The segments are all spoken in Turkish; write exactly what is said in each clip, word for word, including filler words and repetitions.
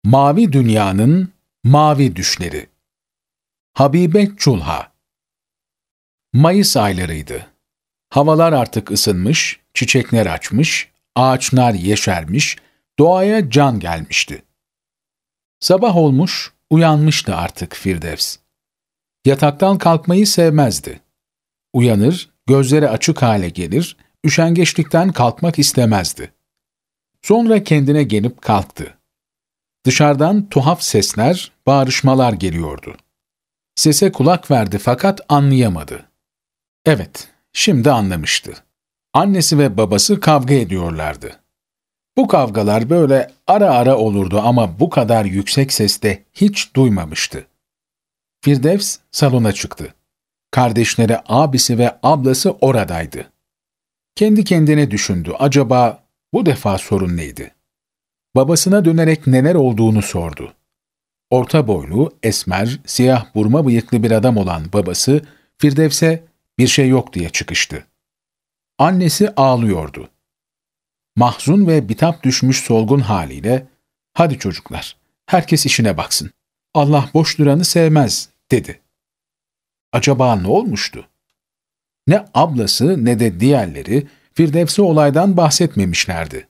Mavi Dünya'nın Mavi Düşleri. Habibe Çulha. Mayıs aylarıydı. Havalar artık ısınmış, çiçekler açmış, ağaçlar yeşermiş, doğaya can gelmişti. Sabah olmuş, uyanmıştı artık Firdevs. Yataktan kalkmayı sevmezdi. Uyanır, gözleri açık hale gelir, üşengeçlikten kalkmak istemezdi. Sonra kendine gelip kalktı. Dışarıdan tuhaf sesler, bağırışmalar geliyordu. Sese kulak verdi fakat anlayamadı. Evet, şimdi anlamıştı. Annesi ve babası kavga ediyorlardı. Bu kavgalar böyle ara ara olurdu ama bu kadar yüksek sesle hiç duymamıştı. Firdevs salona çıktı. Kardeşleri, abisi ve ablası oradaydı. Kendi kendine düşündü. Acaba bu defa sorun neydi? Babasına dönerek neler olduğunu sordu. Orta boylu, esmer, siyah burma bıyıklı bir adam olan babası Firdevs'e bir şey yok diye çıkıştı. Annesi ağlıyordu. Mahzun ve bitap düşmüş solgun haliyle "Hadi çocuklar, herkes işine baksın. Allah boş duranı sevmez," dedi. Acaba ne olmuştu? Ne ablası ne de diğerleri Firdevs'e olaydan bahsetmemişlerdi.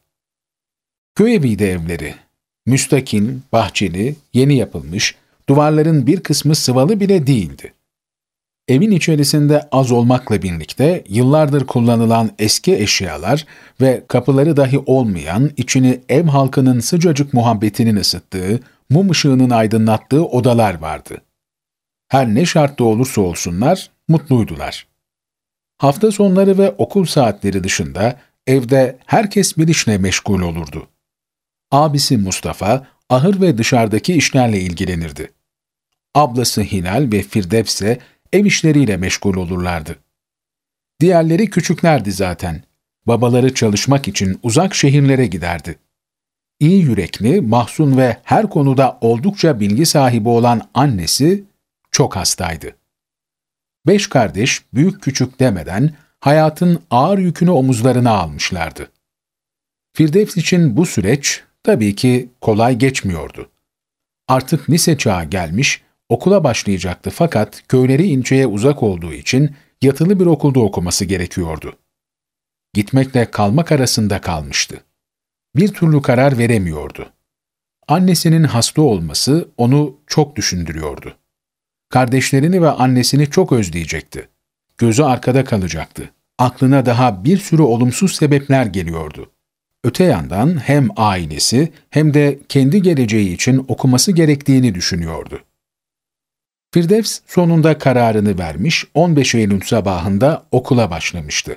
Köy eviydi evleri. Müstakil, bahçeli, yeni yapılmış, duvarların bir kısmı sıvalı bile değildi. Evin içerisinde az olmakla birlikte yıllardır kullanılan eski eşyalar ve kapıları dahi olmayan, içini ev halkının sıcacık muhabbetinin ısıttığı, mum ışığının aydınlattığı odalar vardı. Her ne şartta olursa olsunlar, mutluydular. Hafta sonları ve okul saatleri dışında evde herkes bir işle meşgul olurdu. Abisi Mustafa, ahır ve dışarıdaki işlerle ilgilenirdi. Ablası Hilal ve Firdevs ise ev işleriyle meşgul olurlardı. Diğerleri küçüklerdi zaten. Babaları çalışmak için uzak şehirlere giderdi. İyi yürekli, mahzun ve her konuda oldukça bilgi sahibi olan annesi çok hastaydı. Beş kardeş büyük küçük demeden hayatın ağır yükünü omuzlarına almışlardı. Firdevs için bu süreç tabii ki kolay geçmiyordu. Artık lise çağı gelmiş, okula başlayacaktı fakat köyleri ilçeye uzak olduğu için yatılı bir okulda okuması gerekiyordu. Gitmekle kalmak arasında kalmıştı. Bir türlü karar veremiyordu. Annesinin hasta olması onu çok düşündürüyordu. Kardeşlerini ve annesini çok özleyecekti. Gözü arkada kalacaktı. Aklına daha bir sürü olumsuz sebepler geliyordu. Öte yandan hem ailesi hem de kendi geleceği için okuması gerektiğini düşünüyordu. Firdevs sonunda kararını vermiş, on beş Eylül sabahında okula başlamıştı.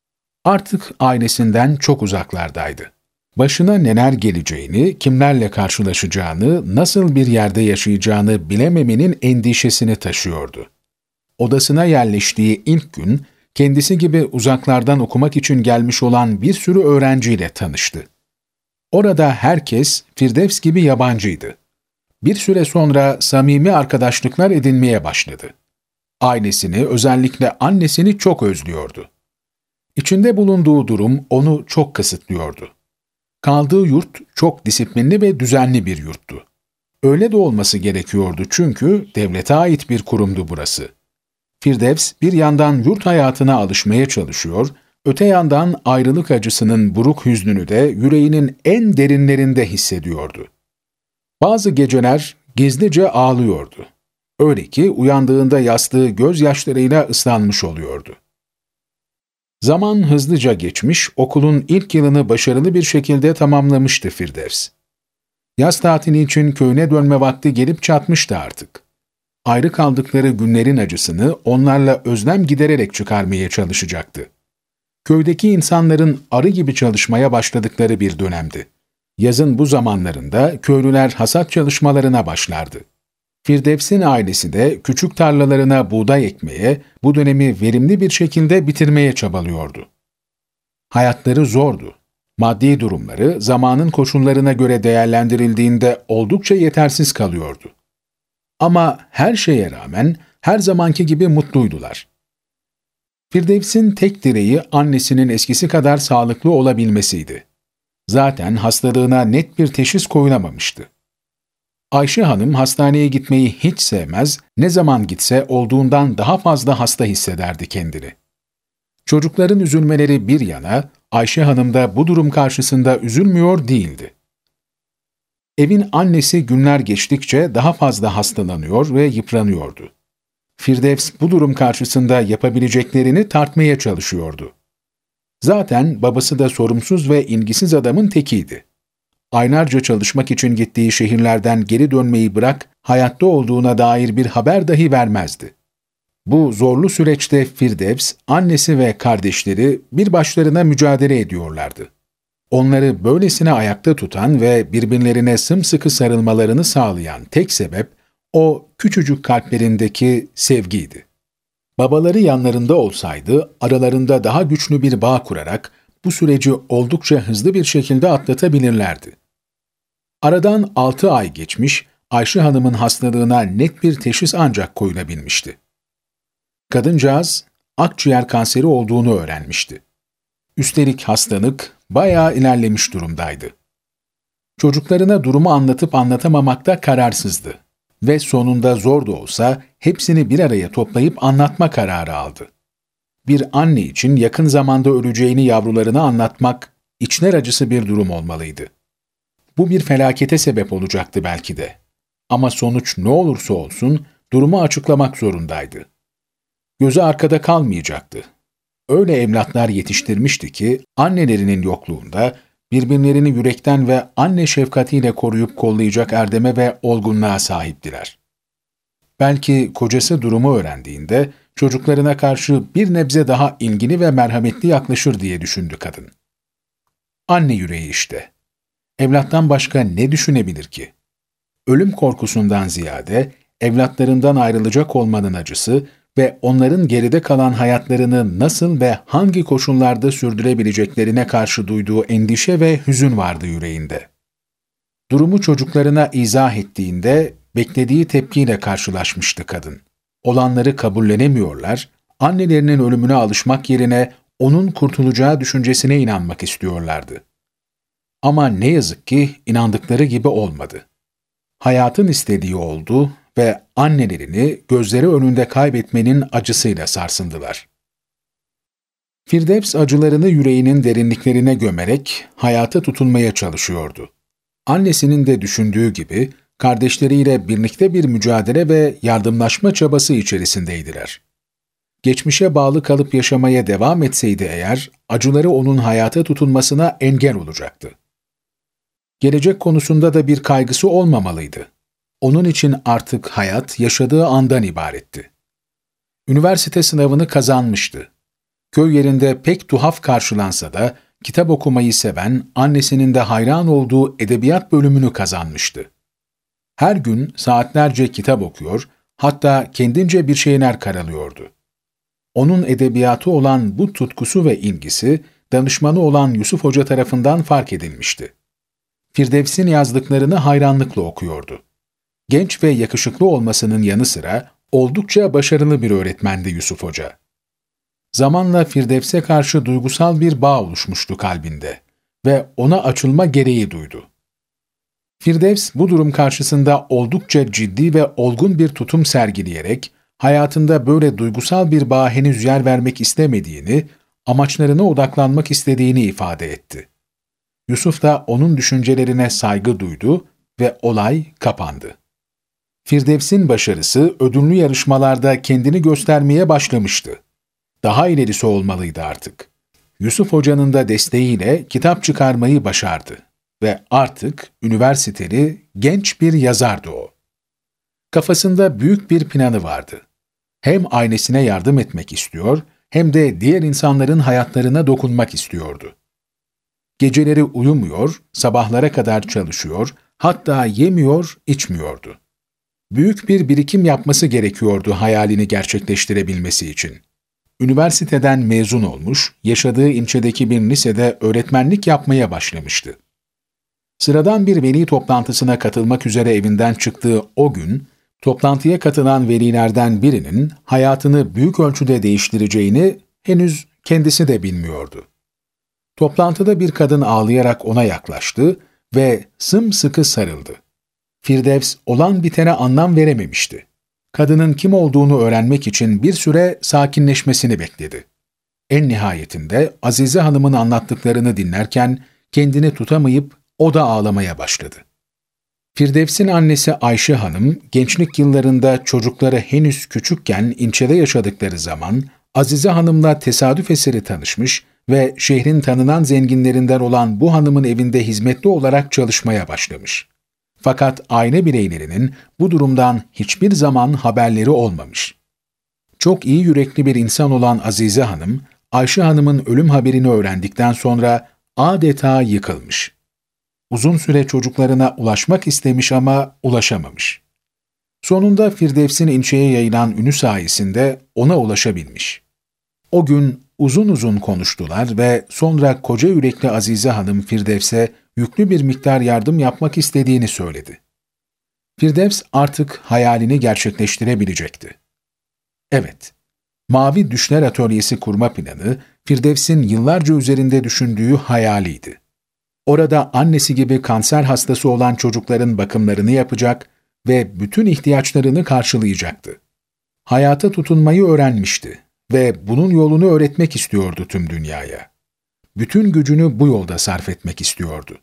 Artık ailesinden çok uzaklardaydı. Başına neler geleceğini, kimlerle karşılaşacağını, nasıl bir yerde yaşayacağını bilememenin endişesini taşıyordu. Odasına yerleştiği ilk gün, kendisi gibi uzaklardan okumak için gelmiş olan bir sürü öğrenciyle tanıştı. Orada herkes Firdevs gibi yabancıydı. Bir süre sonra samimi arkadaşlıklar edinmeye başladı. Ailesini, özellikle annesini çok özlüyordu. İçinde bulunduğu durum onu çok kısıtlıyordu. Kaldığı yurt çok disiplinli ve düzenli bir yurttu. Öyle de olması gerekiyordu çünkü devlete ait bir kurumdu burası. Firdevs bir yandan yurt hayatına alışmaya çalışıyor, öte yandan ayrılık acısının buruk hüznünü de yüreğinin en derinlerinde hissediyordu. Bazı geceler gizlice ağlıyordu. Öyle ki uyandığında yastığı gözyaşlarıyla ıslanmış oluyordu. Zaman hızlıca geçmiş, okulun ilk yılını başarılı bir şekilde tamamlamıştı Firdevs. Yaz tatili için köyüne dönme vakti gelip çatmıştı artık. Ayrı kaldıkları günlerin acısını onlarla özlem gidererek çıkarmaya çalışacaktı. Köydeki insanların arı gibi çalışmaya başladıkları bir dönemdi. Yazın bu zamanlarında köylüler hasat çalışmalarına başlardı. Firdevs'in ailesi de küçük tarlalarına buğday ekmeye, bu dönemi verimli bir şekilde bitirmeye çabalıyordu. Hayatları zordu. Maddi durumları zamanın koşullarına göre değerlendirildiğinde oldukça yetersiz kalıyordu. Ama her şeye rağmen her zamanki gibi mutluydular. Firdevs'in tek dileği annesinin eskisi kadar sağlıklı olabilmesiydi. Zaten hastalığına net bir teşhis koyulamamıştı. Ayşe Hanım hastaneye gitmeyi hiç sevmez, ne zaman gitse olduğundan daha fazla hasta hissederdi kendini. Çocukların üzülmeleri bir yana, Ayşe Hanım da bu durum karşısında üzülmüyor değildi. Evin annesi günler geçtikçe daha fazla hastalanıyor ve yıpranıyordu. Firdevs bu durum karşısında yapabileceklerini tartmaya çalışıyordu. Zaten babası da sorumsuz ve ilgisiz adamın tekiydi. Aylarca çalışmak için gittiği şehirlerden geri dönmeyi bırak, hayatta olduğuna dair bir haber dahi vermezdi. Bu zorlu süreçte Firdevs, annesi ve kardeşleri bir başlarına mücadele ediyorlardı. Onları böylesine ayakta tutan ve birbirlerine sımsıkı sarılmalarını sağlayan tek sebep, o küçücük kalplerindeki sevgiydi. Babaları yanlarında olsaydı, aralarında daha güçlü bir bağ kurarak bu süreci oldukça hızlı bir şekilde atlatabilirlerdi. Aradan altı ay geçmiş, Ayşe Hanım'ın hastalığına net bir teşhis ancak koyulabilmişti. Kadıncağız, akciğer kanseri olduğunu öğrenmişti. Üstelik hastalık bayağı ilerlemiş durumdaydı. Çocuklarına durumu anlatıp anlatamamakta kararsızdı ve sonunda zor da olsa hepsini bir araya toplayıp anlatma kararı aldı. Bir anne için yakın zamanda öleceğini yavrularına anlatmak içler acısı bir durum olmalıydı. Bu bir felakete sebep olacaktı belki de. Ama sonuç ne olursa olsun durumu açıklamak zorundaydı. Gözü arkada kalmayacaktı. Öyle evlatlar yetiştirmişti ki annelerinin yokluğunda birbirlerini yürekten ve anne şefkatiyle koruyup kollayacak erdeme ve olgunluğa sahiptiler. Belki kocası durumu öğrendiğinde çocuklarına karşı bir nebze daha ilgili ve merhametli yaklaşır diye düşündü kadın. Anne yüreği işte. Evlattan başka ne düşünebilir ki? Ölüm korkusundan ziyade evlatlarından ayrılacak olmanın acısı ve onların geride kalan hayatlarını nasıl ve hangi koşullarda sürdürebileceklerine karşı duyduğu endişe ve hüzün vardı yüreğinde. Durumu çocuklarına izah ettiğinde beklediği tepkiyle karşılaşmıştı kadın. Olanları kabullenemiyorlar, annelerinin ölümüne alışmak yerine onun kurtulacağı düşüncesine inanmak istiyorlardı. Ama ne yazık ki inandıkları gibi olmadı. Hayatın istediği oldu ve annelerini gözleri önünde kaybetmenin acısıyla sarsındılar. Firdevs acılarını yüreğinin derinliklerine gömerek hayata tutunmaya çalışıyordu. Annesinin de düşündüğü gibi kardeşleriyle birlikte bir mücadele ve yardımlaşma çabası içerisindeydiler. Geçmişe bağlı kalıp yaşamaya devam etseydi eğer, acıları onun hayata tutunmasına engel olacaktı. Gelecek konusunda da bir kaygısı olmamalıydı. Onun için artık hayat yaşadığı andan ibaretti. Üniversite sınavını kazanmıştı. Köy yerinde pek tuhaf karşılansa da kitap okumayı seven, annesinin de hayran olduğu edebiyat bölümünü kazanmıştı. Her gün saatlerce kitap okuyor, hatta kendince bir şeyler karalıyordu. Onun edebiyatı olan bu tutkusu ve ilgisi, danışmanı olan Yusuf Hoca tarafından fark edilmişti. Firdevs'in yazdıklarını hayranlıkla okuyordu. Genç ve yakışıklı olmasının yanı sıra oldukça başarılı bir öğretmendi Yusuf Hoca. Zamanla Firdevs'e karşı duygusal bir bağ oluşmuştu kalbinde ve ona açılma gereği duydu. Firdevs bu durum karşısında oldukça ciddi ve olgun bir tutum sergileyerek hayatında böyle duygusal bir bağa henüz yer vermek istemediğini, amaçlarına odaklanmak istediğini ifade etti. Yusuf da onun düşüncelerine saygı duydu ve olay kapandı. Firdevs'in başarısı ödüllü yarışmalarda kendini göstermeye başlamıştı. Daha ilerisi olmalıydı artık. Yusuf Hoca'nın da desteğiyle kitap çıkarmayı başardı ve artık üniversiteli genç bir yazardı o. Kafasında büyük bir planı vardı. Hem ailesine yardım etmek istiyor, hem de diğer insanların hayatlarına dokunmak istiyordu. Geceleri uyumuyor, sabahlara kadar çalışıyor, hatta yemiyor, içmiyordu. Büyük bir birikim yapması gerekiyordu hayalini gerçekleştirebilmesi için. Üniversiteden mezun olmuş, yaşadığı ilçedeki bir lisede öğretmenlik yapmaya başlamıştı. Sıradan bir veli toplantısına katılmak üzere evinden çıktığı o gün, toplantıya katılan velilerden birinin hayatını büyük ölçüde değiştireceğini henüz kendisi de bilmiyordu. Toplantıda bir kadın ağlayarak ona yaklaştı ve sımsıkı sarıldı. Firdevs olan bitene anlam verememişti. Kadının kim olduğunu öğrenmek için bir süre sakinleşmesini bekledi. En nihayetinde Azize Hanım'ın anlattıklarını dinlerken kendini tutamayıp o da ağlamaya başladı. Firdevs'in annesi Ayşe Hanım, gençlik yıllarında çocukları henüz küçükken İnçe'de yaşadıkları zaman Azize Hanım'la tesadüf eseri tanışmış ve şehrin tanınan zenginlerinden olan bu hanımın evinde hizmetli olarak çalışmaya başlamış. Fakat aile bireylerinin bu durumdan hiçbir zaman haberleri olmamış. Çok iyi yürekli bir insan olan Azize Hanım, Ayşe Hanım'ın ölüm haberini öğrendikten sonra adeta yıkılmış. Uzun süre çocuklarına ulaşmak istemiş ama ulaşamamış. Sonunda Firdevs'in İnçe'ye yayılan ünü sayesinde ona ulaşabilmiş. O gün uzun uzun konuştular ve sonra koca yürekli Azize Hanım Firdevs'e yüklü bir miktar yardım yapmak istediğini söyledi. Firdevs artık hayalini gerçekleştirebilecekti. Evet, Mavi Düşler Atölyesi kurma planı Firdevs'in yıllarca üzerinde düşündüğü hayaliydi. Orada annesi gibi kanser hastası olan çocukların bakımlarını yapacak ve bütün ihtiyaçlarını karşılayacaktı. Hayata tutunmayı öğrenmişti ve bunun yolunu öğretmek istiyordu tüm dünyaya. Bütün gücünü bu yolda sarf etmek istiyordu.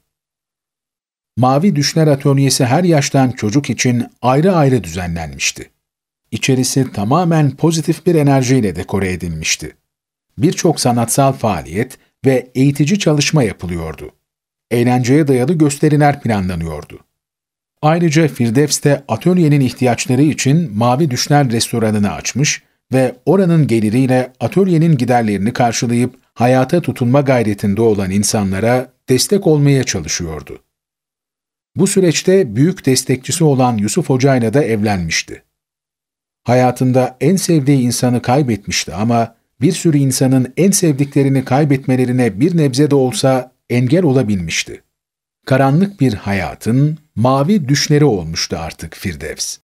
Mavi Düşler Atölyesi her yaştan çocuk için ayrı ayrı düzenlenmişti. İçerisi tamamen pozitif bir enerjiyle dekore edilmişti. Birçok sanatsal faaliyet ve eğitici çalışma yapılıyordu. Eğlenceye dayalı gösteriler planlanıyordu. Ayrıca Firdevs de atölyenin ihtiyaçları için Mavi Düşler restoranını açmış ve oranın geliriyle atölyenin giderlerini karşılayıp hayata tutunma gayretinde olan insanlara destek olmaya çalışıyordu. Bu süreçte büyük destekçisi olan Yusuf Hoca'yla da evlenmişti. Hayatında en sevdiği insanı kaybetmişti ama bir sürü insanın en sevdiklerini kaybetmelerine bir nebze de olsa engel olabilmişti. Karanlık bir hayatın mavi düşleri olmuştu artık Firdevs.